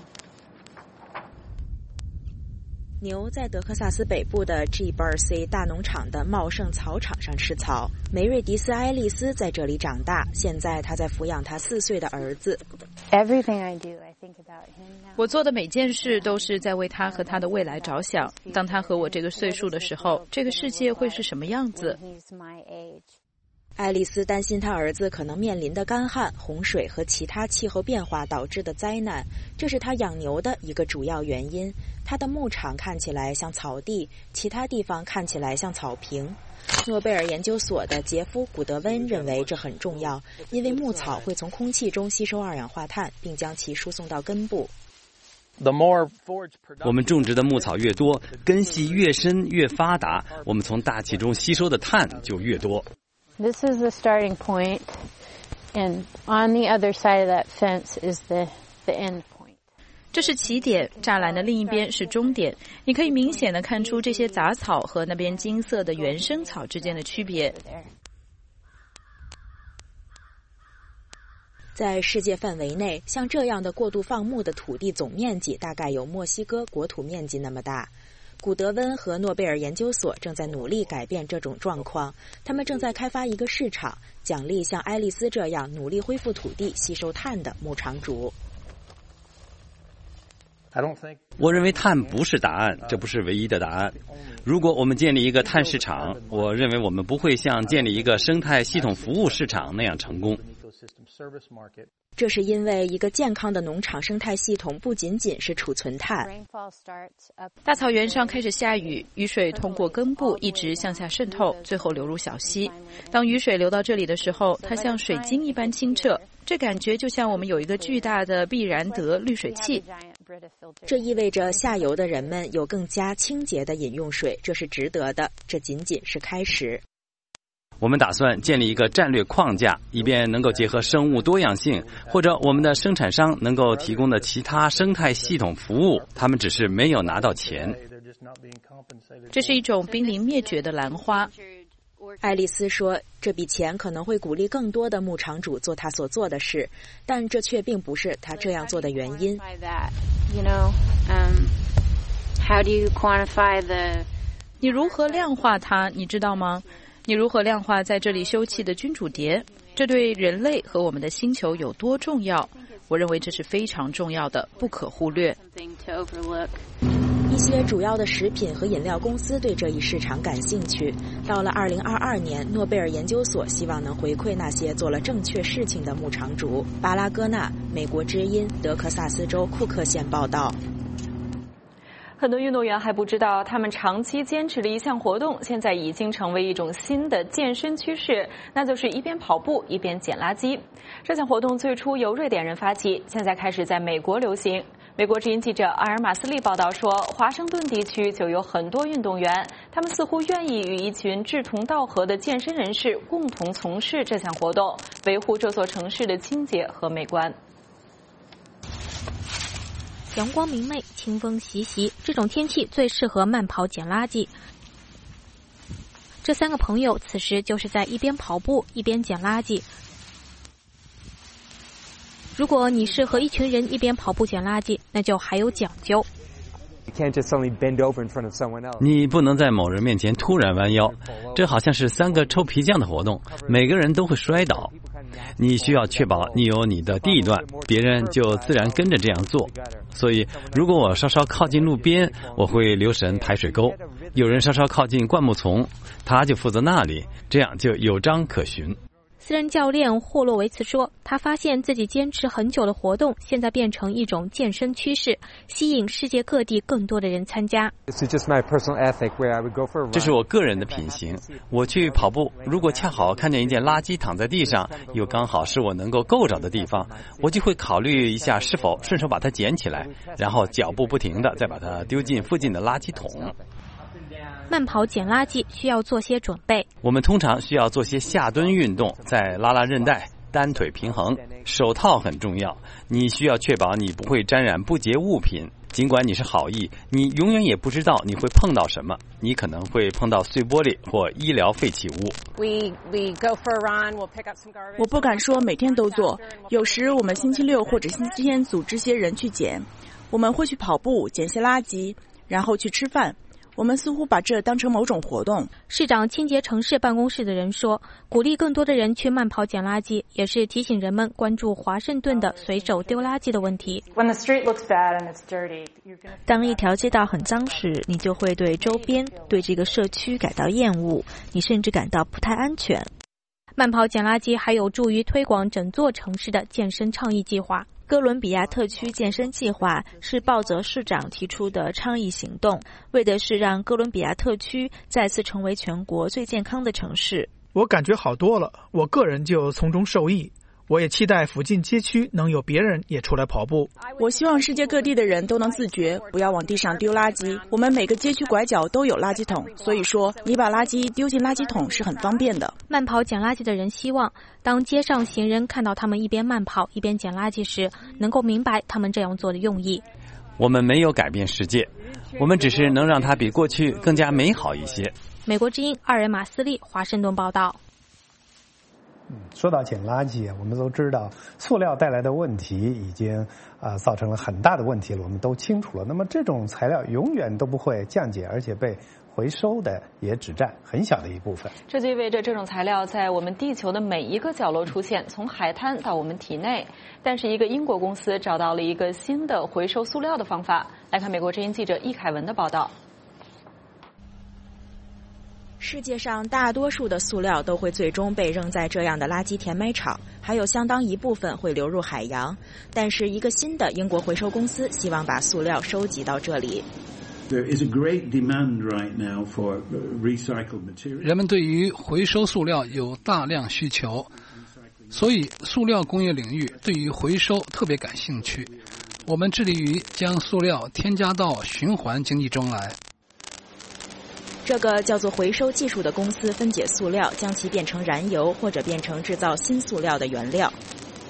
牛在德克萨斯北部的 G-Bursey 大农场的茂盛草场上吃草。梅瑞迪斯·埃利斯在这里长大，现在他在抚养他4岁的儿子。 我做的每件事都是在为他和他的未来着想。当他和我这个岁数的时候，这个世界会是什么样子？ 爱丽丝担心她儿子可能面临的干旱、洪水和其他气候变化导致的灾难，这是她养牛的一个主要原因。她的牧场看起来像草地，其他地方看起来像草坪。诺贝尔研究所的杰夫·古德温认为这很重要，因为牧草会从空气中吸收二氧化碳，并将其输送到根部。 我们种植的牧草越多，根系越深越发达，我们从大气中吸收的碳就越多。 This is the starting point, and on the other side of that fence is the end point. 这是起点，栅栏的另一边是终点。你可以明显地看出这些杂草和那边金色的原生草之间的区别。 在世界范围内，像这样的过度放牧的土地总面积大概有墨西哥国土面积那么大。古德温和诺贝尔研究所正在努力改变这种状况，他们正在开发一个市场，奖励像爱丽丝这样努力恢复土地、吸收碳的牧场主。 我认为碳不是答案，这不是唯一的答案。如果我们建立一个碳市场，我认为我们不会像建立一个生态系统服务市场那样成功。 这是因为一个健康的农场生态系统不仅仅是储存碳。 大草原上开始下雨，雨水通过根部一直向下渗透，最后流入小溪。当雨水流到这里的时候，它像水晶一般清澈，这感觉就像我们有一个巨大的必然得滤水器。 这意味着下游的人们有更加清洁的饮用水，这是值得的，这仅仅是开始。 我们打算建立一个战略框架，以便能够结合生物多样性，或者我们的生产商能够提供的其他生态系统服务，他们只是没有拿到钱。 这是一种濒临灭绝的兰花。 爱丽丝说，这笔钱可能会鼓励更多的牧场主做他所做的事，但这却并不是他这样做的原因。 你如何量化它，你知道吗？你如何量化在这里休憩的君主蝶？这对人类和我们的星球有多重要？我认为这是非常重要的，不可忽略。 一些主要的食品和饮料公司对这一市场感兴趣。到了2022年，诺贝尔研究所希望能回馈那些做了正确事情的牧场主。巴拉戈纳，美国之音，德克萨斯州库克县报道。 很多运动员还不知道，他们长期坚持的一项活动，现在已经成为一种新的健身趋势，那就是一边跑步一边捡垃圾。这项活动最初由瑞典人发起，现在开始在美国流行。美国之音记者阿尔马斯利报道说，华盛顿地区就有很多运动员，他们似乎愿意与一群志同道合的健身人士共同从事这项活动，维护这座城市的清洁和美观。 阳光明媚，清风习习，这种天气最适合慢跑捡垃圾。这3个朋友此时就是在一边跑步一边捡垃圾。如果你是和一群人一边跑步捡垃圾，那就还有讲究。 你不能在某人面前突然弯腰，这好像是3个臭皮匠的活动，每个人都会摔倒。你需要确保你有你的地段，别人就自然跟着这样做。所以如果我稍稍靠近路边，我会留神排水沟，有人稍稍靠近灌木丛，他就负责那里，这样就有章可循。 私人教练霍洛维茨说，他发现自己坚持很久的活动现在变成一种健身趋势，吸引世界各地更多的人参加。 这是我个人的品行，我去跑步，如果恰好看见一件垃圾躺在地上，又刚好是我能够够着的地方，我就会考虑一下是否顺手把它捡起来，然后脚步不停地再把它丢进附近的垃圾桶。 慢跑捡垃圾需要做些准备。 我们通常需要做些下蹲运动，再拉拉韧带， 单腿平衡。手套很重要，你需要确保你不会沾染不洁物品。尽管你是好意，你永远也不知道你会碰到什么，你可能会碰到碎玻璃或医疗废弃物。 我不敢说每天都做，有时我们星期六或者星期天组织些人去捡，我们会去跑步捡些垃圾，然后去吃饭。我们似乎把这当成某种活动。 市长清洁城市办公室的人说，鼓励更多的人去慢跑捡垃圾，也是提醒人们关注华盛顿的随手丢垃圾的问题。 当一条街道很脏时，你就会对周边、对这个社区感到厌恶，你甚至感到不太安全。 慢跑捡垃圾还有助于推广整座城市的健身倡议计划。 哥伦比亚特区健身计划是鲍泽市长提出的倡议行动，为的是让哥伦比亚特区再次成为全国最健康的城市。 我感觉好多了，我个人就从中受益。我也期待附近街区能有别人也出来跑步。 我希望世界各地的人都能自觉，不要往地上丢垃圾。我们每个街区拐角都有垃圾桶，所以说你把垃圾丢进垃圾桶是很方便的。 慢跑捡垃圾的人希望，当街上行人看到他们一边慢跑一边捡垃圾时，能够明白他们这样做的用意。 我们没有改变世界，我们只是能让它比过去更加美好一些。 美国之音2人马斯利华盛顿报道。 说到捡垃圾，我们都知道塑料带来的问题已经造成了很大的问题了，我们都清楚了。那么这种材料永远都不会降解，而且被回收的也只占很小的一部分。 这就意味着这种材料在我们地球的每一个角落出现，从海滩到我们体内。但是一个英国公司找到了一个新的回收塑料的方法。来看美国之音记者易凯文的报道。 世界上大多数的塑料都会最终被扔在这样的垃圾填埋场，还有相当一部分会流入海洋。但是一个新的英国回收公司希望把塑料收集到这里。 人们对于回收塑料有大量需求，所以塑料工业领域对于回收特别感兴趣。我们致力于将塑料添加到循环经济中来。 这个叫做回收技术的公司分解塑料，将其变成燃油或者变成制造新塑料的原料。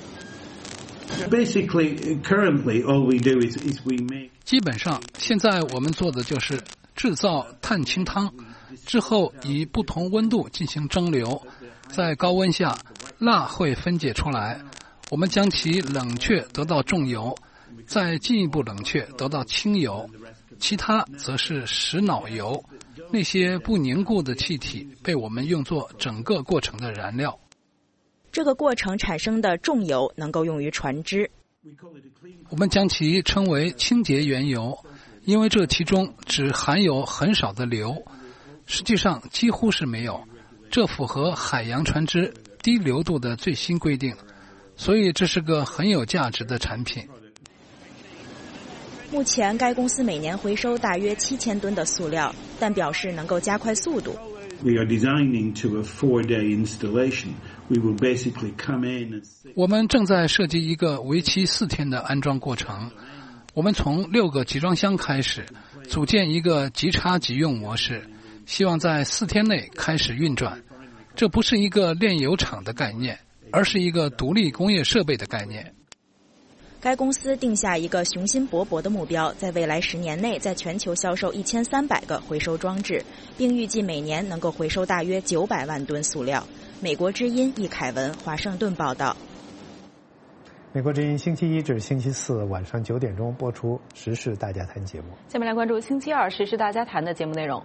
基本上，现在我们做的就是制造碳清汤，之后以不同温度进行蒸馏，在高温下，蜡会分解出来，我们将其冷却得到重油，再进一步冷却得到轻油，其他则是石脑油。那些不凝固的气体被我们用作整个过程的燃料。 这个过程产生的重油能够用于船只。 我们将其称为清洁原油，因为这其中只含有很少的硫，实际上几乎是没有。这符合海洋船只低流度的最新规定，所以这是个很有价值的产品。 目前该公司每年回收大约7000吨的塑料，但表示能够加快速度。 我们正在设计一个为期4天的安装过程。我们从6个集装箱开始，组建一个即插即用模式，希望在4天内开始运转。这不是一个炼油厂的概念，而是一个独立工业设备的概念。 该公司定下一个雄心勃勃的目标，在未来10年内在全球销售1300个回收装置，并预计每年能够回收大约900万吨塑料。美国之音易凯文华盛顿报道。 美国之音星期一至星期四晚上9点钟播出《时事大家谈》节目。 下面来关注星期二《时事大家谈》的节目内容。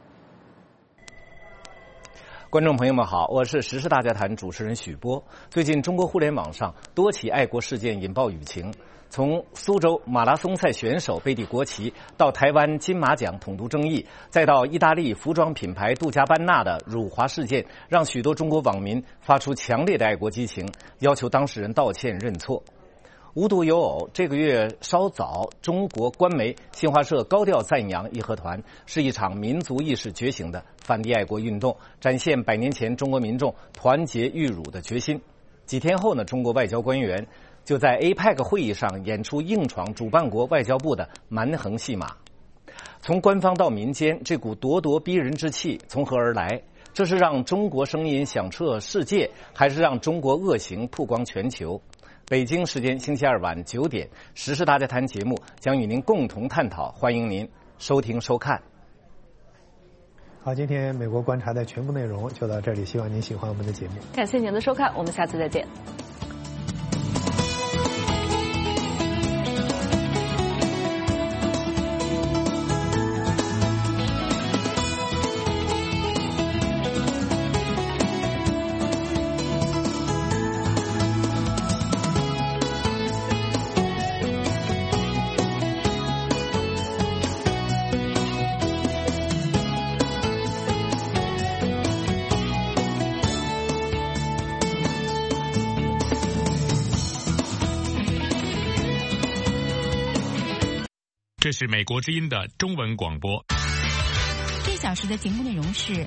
观众朋友们好，我是时事大家谈主持人许波。最近中国互联网上多起爱国事件引爆舆情，从苏州马拉松赛选手背地国旗，到台湾金马奖统独争议，再到意大利服装品牌杜嘉班纳的辱华事件，让许多中国网民发出强烈的爱国激情，要求当事人道歉认错。无独有偶，这个月稍早，中国官媒新华社高调赞扬义和团是一场民族意识觉醒的反帝爱国运动，展现100年前中国民众团结御辱的决心。几天后呢，中国外交官员就在 APEC 会议上演出硬闯主办国外交部的蛮横戏码。从官方到民间，这股咄咄逼人之气从何而来？ 这是让中国声音响彻世界，还是让中国恶行曝光全球？北京时间星期二晚9点，《时事大家谈》节目将与您共同探讨，欢迎您收听收看。 好，今天美国观察的全部内容就到这里，希望您喜欢我们的节目。 感谢您的收看，我们下次再见。 这是美国之音的中文广播。 1小时的节目内容是